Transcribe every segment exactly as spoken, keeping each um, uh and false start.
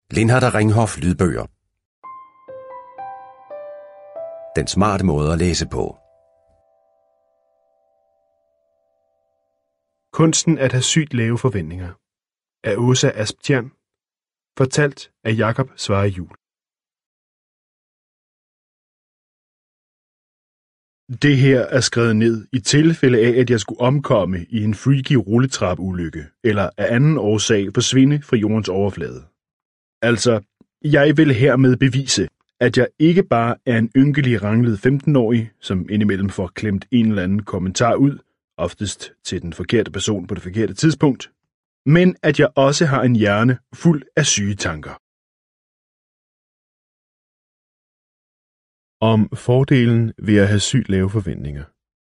Lindhardt og Ringhof lydbøger. Den smarte måde at læse på. Kunsten at have sygt lave forventninger af Åsa Asptjern. Fortalt af Jakob Svarre Juhl. Det her er skrevet ned i tilfælde af, at jeg skulle omkomme i en freaky rulletrap-ulykke, eller af anden årsag forsvinde fra jordens overflade. Altså, jeg vil hermed bevise, at jeg ikke bare er en ynkelig ranglet femten-årig, som indimellem får klemt en eller anden kommentar ud, oftest til den forkerte person på det forkerte tidspunkt, men at jeg også har en hjerne fuld af syge tanker. Om fordelen ved at have sygt lave forventninger.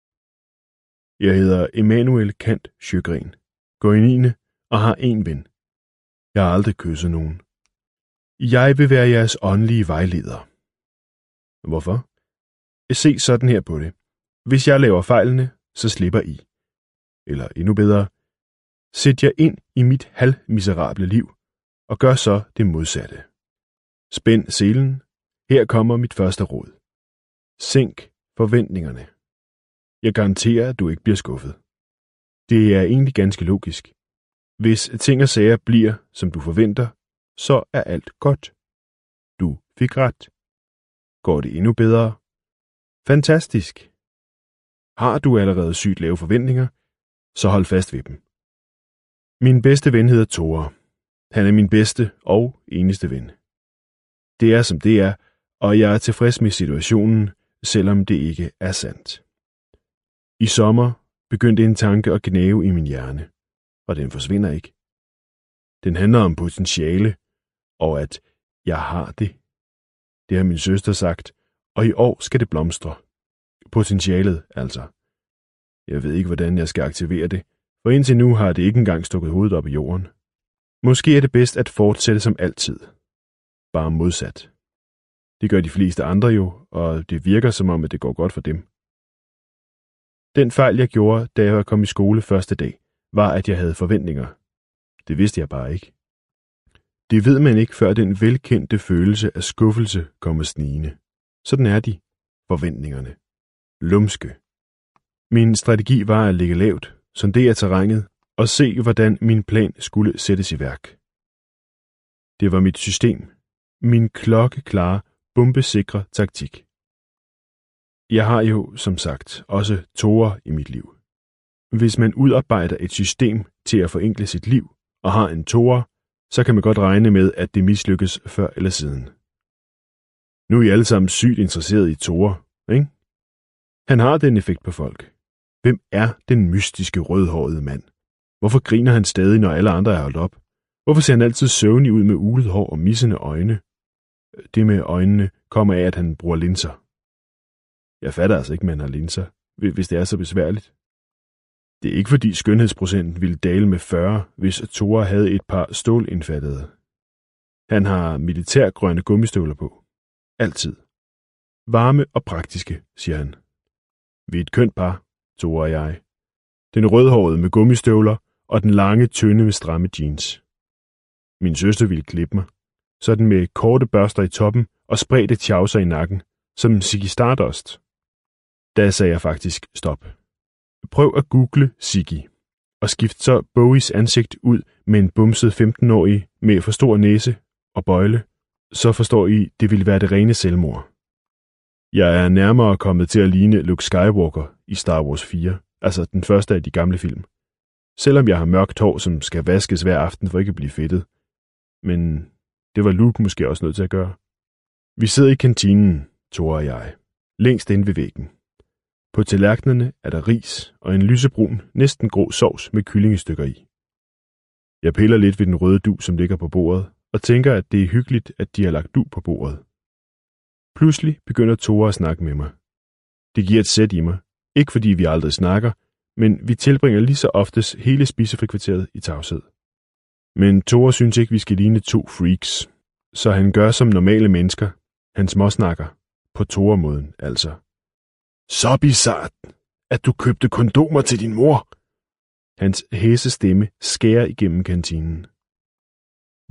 Jeg hedder Emanuel Kant Sjøgren, går i niende og har en ven. Jeg har aldrig kysset nogen. Jeg vil være jeres åndelige vejleder. Hvorfor? Se sådan her på det. Hvis jeg laver fejlene, så slipper I. Eller endnu bedre, sæt jer ind i mit halvmiserable liv, og gør så det modsatte. Spænd selen. Her kommer mit første råd. Sænk forventningerne. Jeg garanterer, at du ikke bliver skuffet. Det er egentlig ganske logisk. Hvis ting og sager bliver, som du forventer, så er alt godt. Du fik ret. Går det endnu bedre? Fantastisk. Har du allerede sygt lave forventninger, så hold fast ved dem. Min bedste ven hedder Tore. Han er min bedste og eneste ven. Det er som det er, og jeg er tilfreds med situationen, selvom det ikke er sandt. I sommer begyndte en tanke at gnave i min hjerne, og den forsvinder ikke. Den handler om potentiale, og at jeg har det. Det har min søster sagt, og i år skal det blomstre. Potentialet, altså. Jeg ved ikke, hvordan jeg skal aktivere det, for indtil nu har det ikke engang stukket hovedet op i jorden. Måske er det bedst at fortsætte som altid. Bare modsat. Det gør de fleste andre jo, og det virker som om, at det går godt for dem. Den fejl, jeg gjorde, da jeg kom i skole første dag, var, at jeg havde forventninger. Det vidste jeg bare ikke. Det ved man ikke, før den velkendte følelse af skuffelse kommer snigende. Sådan er de, forventningerne. Lumske. Min strategi var at ligge lavt, sondere terrænet og se, hvordan min plan skulle sættes i værk. Det var mit system. Min klokkeklare, bombesikre taktik. Jeg har jo, som sagt, også Tore i mit liv. Hvis man udarbejder et system til at forenkle sit liv og har en Tore, så kan man godt regne med, at det mislykkes før eller siden. Nu er I alle sammen sygt interesseret i Tore, ikke? Han har den effekt på folk. Hvem er den mystiske rødhårede mand? Hvorfor griner han stadig, når alle andre er holdt op? Hvorfor ser han altid søvnig ud med ulet hår og missende øjne? Det med øjnene kommer af, at han bruger linser. Jeg fatter altså ikke, at man har linser, hvis det er så besværligt. Det er ikke fordi skønhedsprocenten ville dale med fyrre, hvis Tore havde et par stålindfattede. Han har militærgrønne gummistøvler på. Altid. Varme og praktiske, siger han. Vi er et kønt par, Tore og jeg. Den rødhårede med gummistøvler og den lange, tynde med stramme jeans. Min søster ville klippe mig, sådan med korte børster i toppen og spredte tjavser i nakken, som Ziggy Stardust. Da sagde jeg faktisk stop. Prøv at google Ziggy, og skift så Bowies ansigt ud med en bumset femten-årig med for stor næse og bøjle, så forstår I, det ville være det rene selvmord. Jeg er nærmere kommet til at ligne Luke Skywalker i Star Wars fire, altså den første af de gamle film. Selvom jeg har mørkt hår, som skal vaskes hver aften for ikke at blive fedtet. Men det var Luke måske også nødt til at gøre. Vi sidder i kantinen, Tore og jeg, længst inde ved væggen. På tallerkenerne er der ris og en lysebrun, næsten grå sovs med kyllingestykker i. Jeg piller lidt ved den røde dug, som ligger på bordet, og tænker, at det er hyggeligt, at de har lagt dug på bordet. Pludselig begynder Tore at snakke med mig. Det giver et sæt i mig, ikke fordi vi aldrig snakker, men vi tilbringer lige så oftest hele spisefrikvarteret i tavshed. Men Tore synes ikke, vi skal ligne to freaks, så han gør som normale mennesker. Han småsnakker. På Tore-måden, altså. Så bizart, at du købte kondomer til din mor. Hans hæse stemme skærer igennem kantinen.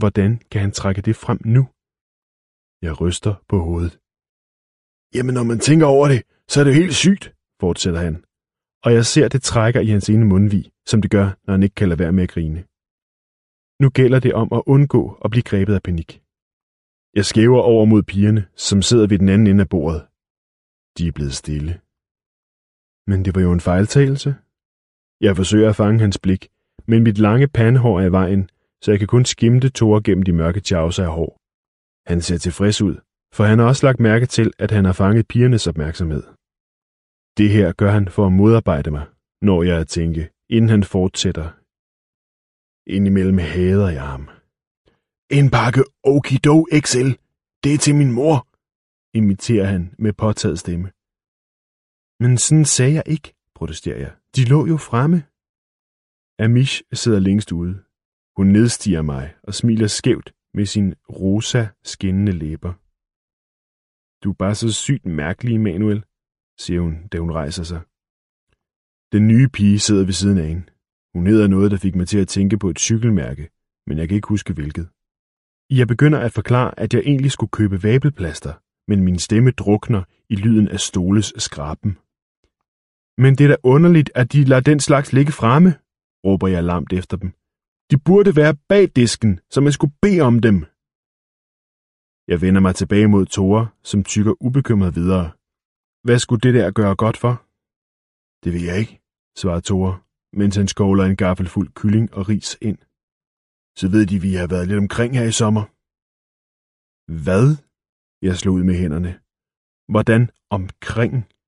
Hvordan kan han trække det frem nu? Jeg ryster på hovedet. Jamen, når man tænker over det, så er det helt sygt, fortsætter han. Og jeg ser det trækker i hans ene mundvig, som det gør, når han ikke kan lade være med at grine. Nu gælder det om at undgå at blive grebet af panik. Jeg skæver over mod pigerne, som sidder ved den anden ende af bordet. De er blevet stille. Men det var jo en fejltagelse. Jeg forsøger at fange hans blik, men mit lange pandehår er i vejen, så jeg kan kun skimte Thor gennem de mørke tjavser af hår. Han ser tilfreds ud, for han har også lagt mærke til, at han har fanget pigernes opmærksomhed. Det her gør han for at modarbejde mig, når jeg at tænke, inden han fortsætter. Indimellem hader jeg ham. En pakke Okido X L, det er til min mor, imiterer han med påtaget stemme. Men sådan sagde jeg ikke, protesterer jeg. De lå jo fremme. Amish sidder længst ude. Hun nedstiger mig og smiler skævt med sine rosa, skinnende læber. Du er bare så sygt mærkelig, Emanuel, siger hun, da hun rejser sig. Den nye pige sidder ved siden af hende. Hun hedder noget, der fik mig til at tænke på et cykelmærke, men jeg kan ikke huske hvilket. Jeg begynder at forklare, at jeg egentlig skulle købe vabelplaster, men min stemme drukner i lyden af stoles skraben. Men det er da underligt, at de lader den slags ligge fremme, råber jeg lamt efter dem. De burde være bag disken, så man skulle bede om dem. Jeg vender mig tilbage mod Thor, som tykker ubekymret videre. Hvad skulle det der gøre godt for? Det ved jeg ikke, svarer Thor, mens han skovler en gaffel fuld kylling og ris ind. Så ved de, vi har været lidt omkring her i sommer. Hvad? Jeg slog ud med hænderne. Hvordan omkring?